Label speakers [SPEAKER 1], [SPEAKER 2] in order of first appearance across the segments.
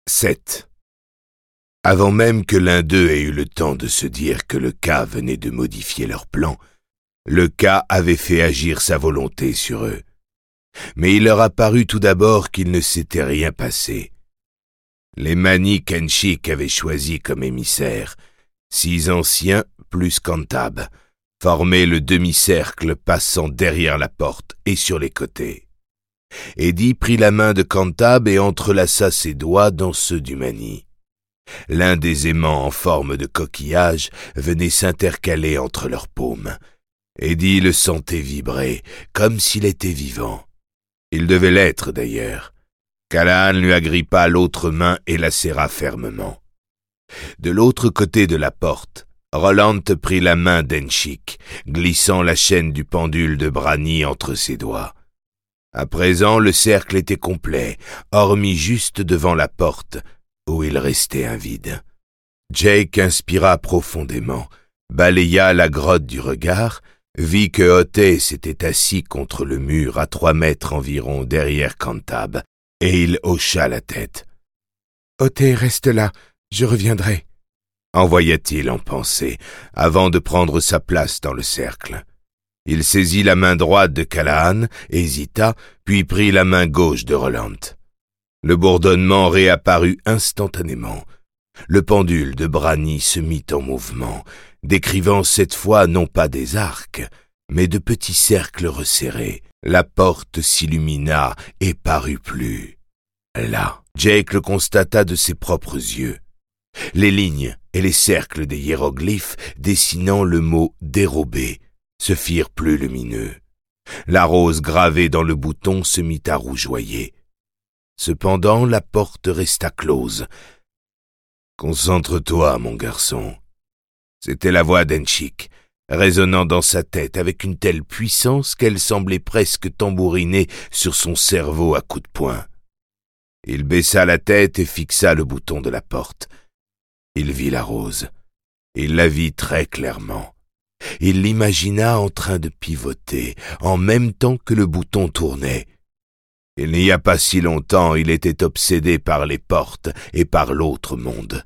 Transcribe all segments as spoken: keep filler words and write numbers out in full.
[SPEAKER 1] sept. Avant même que l'un d'eux ait eu le temps de se dire que le Ka venait de modifier leur plan, le Ka avait fait agir sa volonté sur eux. Mais il leur apparut tout d'abord qu'il ne s'était rien passé. Les Mani Kenshik avaient choisi comme émissaires six anciens plus Cantab, formaient le demi-cercle passant derrière la porte et sur les côtés. Eddie prit la main de Cantab et entrelaça ses doigts dans ceux du Mani. L'un des aimants en forme de coquillage venait s'intercaler entre leurs paumes. Eddie le sentait vibrer, comme s'il était vivant. Il devait l'être d'ailleurs. Callahan lui agrippa l'autre main et la serra fermement. De l'autre côté de la porte, Roland prit la main d'Enshik, glissant la chaîne du pendule de Brani entre ses doigts. À présent, le cercle était complet, hormis juste devant la porte, où il restait un vide. Jake inspira profondément, balaya la grotte du regard, vit que Otey s'était assis contre le mur à trois mètres environ derrière Cantab, et il hocha la tête. « Otey, reste là, je reviendrai », envoya-t-il en pensée, avant de prendre sa place dans le cercle. Il saisit la main droite de Callahan, hésita, puis prit la main gauche de Roland. Le bourdonnement réapparut instantanément. Le pendule de Brani se mit en mouvement, décrivant cette fois non pas des arcs, mais de petits cercles resserrés. La porte s'illumina et parut plus. Là, Jake le constata de ses propres yeux. Les lignes et les cercles des hiéroglyphes dessinant le mot « dérobé » se firent plus lumineux. La rose gravée dans le bouton se mit à rougeoyer. Cependant, la porte resta close. « Concentre-toi, mon garçon. » C'était la voix d'Enshik, résonnant dans sa tête avec une telle puissance qu'elle semblait presque tambouriner sur son cerveau à coups de poing. Il baissa la tête et fixa le bouton de la porte. Il vit la rose. Il la vit très clairement. Il l'imagina en train de pivoter, en même temps que le bouton tournait. Il n'y a pas si longtemps, il était obsédé par les portes et par l'autre monde.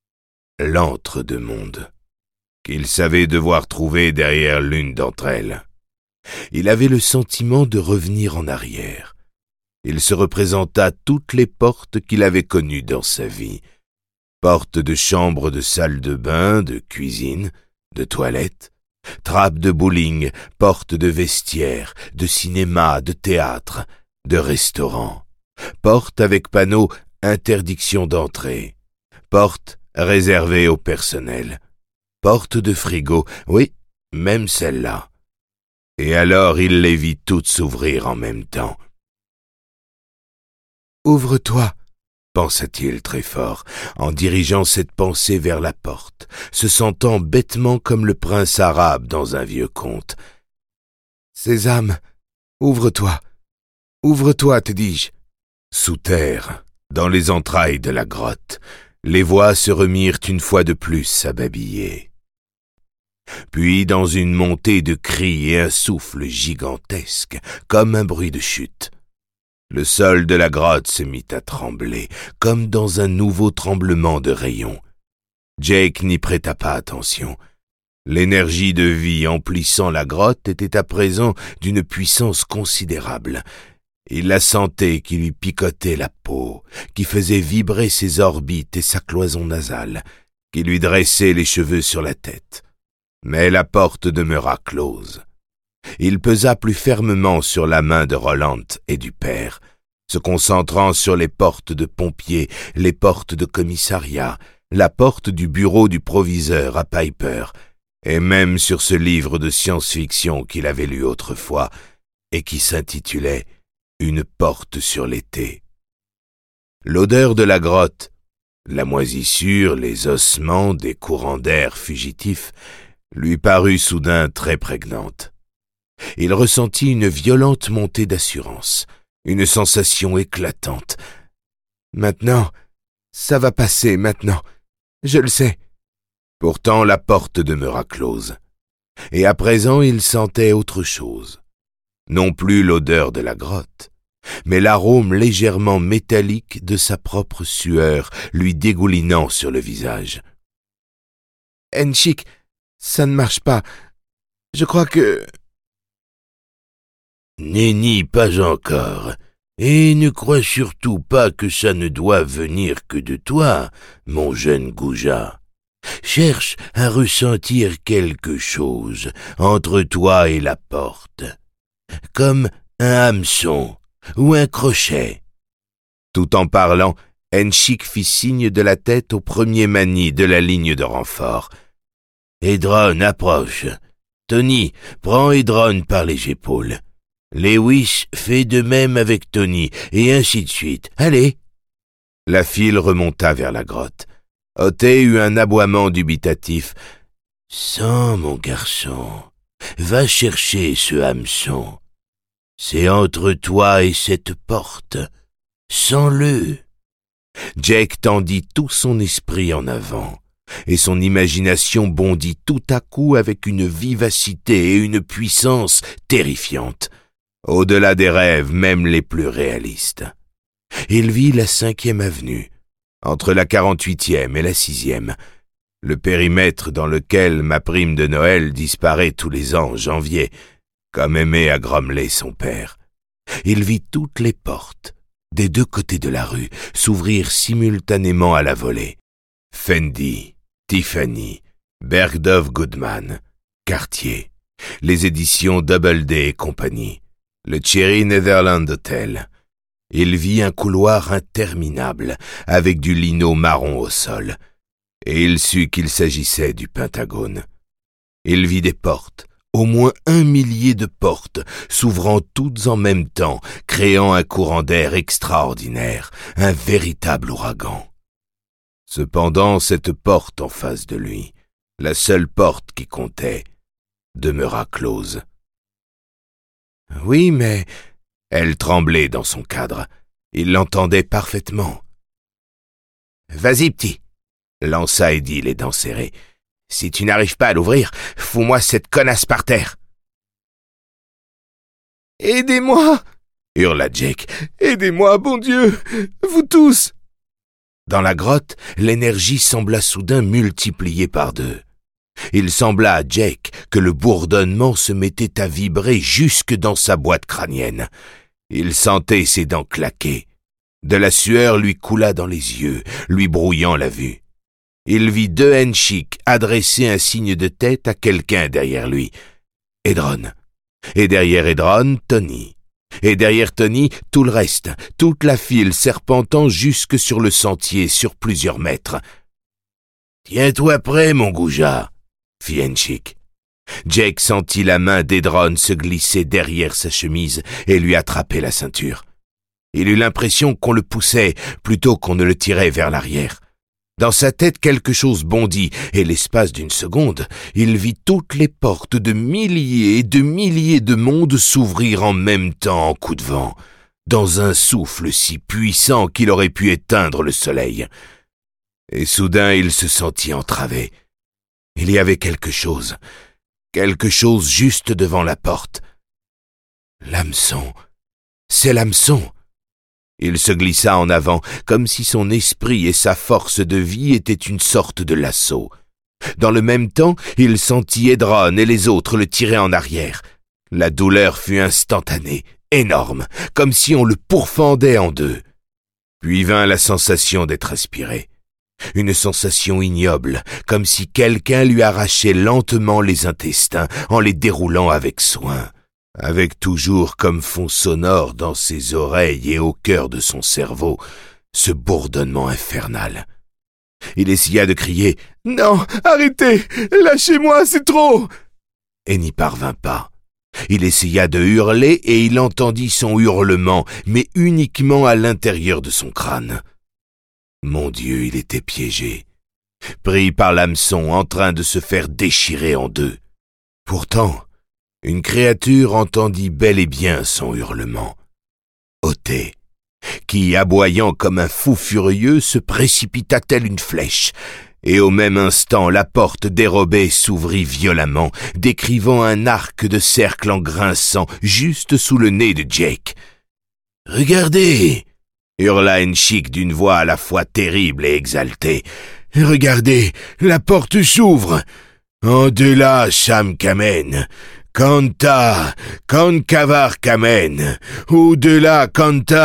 [SPEAKER 1] L'entre-deux-mondes, qu'il savait devoir trouver derrière l'une d'entre elles. Il avait le sentiment de revenir en arrière. Il se représenta toutes les portes qu'il avait connues dans sa vie. Portes de chambre, de salle de bain, de cuisine, de toilette, trappes de bowling, portes de vestiaire, de cinéma, de théâtre, de restaurant, portes avec panneau « Interdiction d'entrée », portes réservées au personnel, portes de frigo, oui, même celle-là. Et alors il les vit toutes s'ouvrir en même temps. « Ouvre-toi » pensa-t-il très fort, en dirigeant cette pensée vers la porte, se sentant bêtement comme le prince arabe dans un vieux conte. « Sésame, ouvre-toi, ouvre-toi, te dis-je. » Sous terre, dans les entrailles de la grotte, les voix se remirent une fois de plus à babiller. Puis, dans une montée de cris et un souffle gigantesque, comme un bruit de chute, le sol de la grotte se mit à trembler, comme dans un nouveau tremblement de rayons. Jake n'y prêta pas attention. L'énergie de vie emplissant la grotte était à présent d'une puissance considérable. Il la sentait qui lui picotait la peau, qui faisait vibrer ses orbites et sa cloison nasale, qui lui dressait les cheveux sur la tête. Mais la porte demeura close. Il pesa plus fermement sur la main de Roland et du père, se concentrant sur les portes de pompiers, les portes de commissariat, la porte du bureau du proviseur à Piper, et même sur ce livre de science-fiction qu'il avait lu autrefois et qui s'intitulait « Une porte sur l'été ». L'odeur de la grotte, la moisissure, les ossements, des courants d'air fugitifs, lui parut soudain très prégnante. Il ressentit une violente montée d'assurance, une sensation éclatante. Maintenant, ça va passer maintenant, je le sais. Pourtant la porte demeura close, et à présent il sentait autre chose. Non plus l'odeur de la grotte, mais l'arôme légèrement métallique de sa propre sueur lui dégoulinant sur le visage.
[SPEAKER 2] « Henchik, ça ne marche pas. Je crois que... »
[SPEAKER 3] « Nenni, pas encore. Et ne crois surtout pas que ça ne doit venir que de toi, mon jeune goujat. Cherche à ressentir quelque chose entre toi et la porte, comme un hameçon ou un crochet. »
[SPEAKER 1] Tout en parlant, Henchik fit signe de la tête au premier mani de la ligne de renfort.
[SPEAKER 3] « Edron, approche. Tony, prends Edron par les épaules. Lewis fait de même avec Tony, et ainsi de suite. Allez !»
[SPEAKER 1] La file remonta vers la grotte. Othé eut un aboiement dubitatif.
[SPEAKER 3] « Sens, mon garçon, va chercher ce hameçon. C'est entre toi et cette porte. Sens-le. »
[SPEAKER 1] Jake tendit tout son esprit en avant, et son imagination bondit tout à coup avec une vivacité et une puissance terrifiantes, au-delà des rêves même les plus réalistes. Il vit la cinquième avenue, entre la quarante-huitième et la sixième, le périmètre dans lequel ma prime de Noël disparaît tous les ans en janvier, comme aimait à grommeler son père. Il vit toutes les portes, des deux côtés de la rue, s'ouvrir simultanément à la volée. Fendi, Tiffany, Bergdorf Goodman, Cartier, les éditions Doubleday et compagnie, le Cherry Netherland Hotel. Il vit un couloir interminable, avec du lino marron au sol, et il sut qu'il s'agissait du Pentagone. Il vit des portes, au moins un millier de portes, s'ouvrant toutes en même temps, créant un courant d'air extraordinaire, un véritable ouragan. Cependant, cette porte en face de lui, la seule porte qui comptait, demeura close.
[SPEAKER 2] « Oui, mais... »
[SPEAKER 1] Elle tremblait dans son cadre. Il l'entendait parfaitement.
[SPEAKER 2] « Vas-y, petit !»
[SPEAKER 1] lança Eddie les dents serrées.
[SPEAKER 2] « Si tu n'arrives pas à l'ouvrir, fous-moi cette connasse par terre !»« Aidez-moi !»
[SPEAKER 1] hurla Jake.
[SPEAKER 2] « Aidez-moi, bon Dieu, vous tous !»
[SPEAKER 1] Dans la grotte, l'énergie sembla soudain multipliée par deux. Il sembla à Jake que le bourdonnement se mettait à vibrer jusque dans sa boîte crânienne. Il sentait ses dents claquer. De la sueur lui coula dans les yeux, lui brouillant la vue. Il vit deux Henchik adresser un signe de tête à quelqu'un derrière lui. Edron. Et derrière Edron, Tony. Et derrière Tony, tout le reste, toute la file serpentant jusque sur le sentier sur plusieurs mètres.
[SPEAKER 3] « Tiens-toi prêt, mon goujat !»
[SPEAKER 1] fit Henchik. Jake sentit la main d'Edron se glisser derrière sa chemise et lui attraper la ceinture. Il eut l'impression qu'on le poussait plutôt qu'on ne le tirait vers l'arrière. Dans sa tête, quelque chose bondit, et l'espace d'une seconde, il vit toutes les portes de milliers et de milliers de mondes s'ouvrir en même temps en coup de vent, dans un souffle si puissant qu'il aurait pu éteindre le soleil. Et soudain, il se sentit entravé. Il y avait quelque chose, quelque chose juste devant la porte. L'hameçon, c'est l'hameçon. Il se glissa en avant, comme si son esprit et sa force de vie étaient une sorte de lasso. Dans le même temps, il sentit Edron et les autres le tirer en arrière. La douleur fut instantanée, énorme, comme si on le pourfendait en deux. Puis vint la sensation d'être aspiré. Une sensation ignoble, comme si quelqu'un lui arrachait lentement les intestins en les déroulant avec soin, avec toujours comme fond sonore dans ses oreilles et au cœur de son cerveau, ce bourdonnement infernal. Il essaya de crier «
[SPEAKER 2] Non, arrêtez! Lâchez-moi, c'est trop !»
[SPEAKER 1] et n'y parvint pas. Il essaya de hurler et il entendit son hurlement, mais uniquement à l'intérieur de son crâne. Mon Dieu, il était piégé, pris par l'hameçon en train de se faire déchirer en deux. Pourtant, une créature entendit bel et bien son hurlement. Othé, qui, aboyant comme un fou furieux, se précipita telle une flèche, et au même instant la porte dérobée s'ouvrit violemment, décrivant un arc de cercle en grinçant juste sous le nez de Jake.
[SPEAKER 3] Regardez !»
[SPEAKER 1] hurla Henchik d'une voix à la fois terrible et exaltée.
[SPEAKER 3] « Regardez, la porte s'ouvre. En delà, Sam Kamen. Kanta, Kankavar Kamen. Au-delà, Kanta !»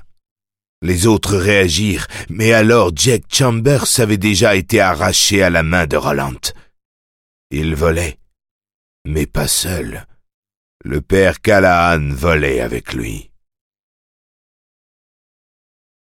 [SPEAKER 1] Les autres réagirent, mais alors Jack Chambers avait déjà été arraché à la main de Roland. Il volait, mais pas seul. Le père Callahan volait avec lui.